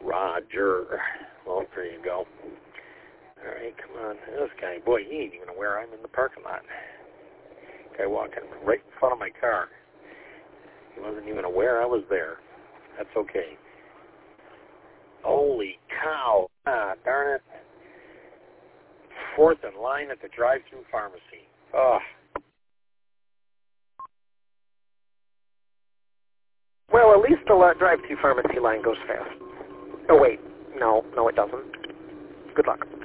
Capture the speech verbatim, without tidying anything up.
Roger. Well, there you go. All right, come on. This guy, boy, he ain't even aware I'm in the parking lot. Guy walking right in front of my car. He wasn't even aware I was there. That's okay. Holy cow. Ah, darn it. Fourth in line at the drive-thru pharmacy. Ugh. Well, at least the uh, drive-thru pharmacy line goes fast. Oh, wait. No, no, it doesn't. Good luck.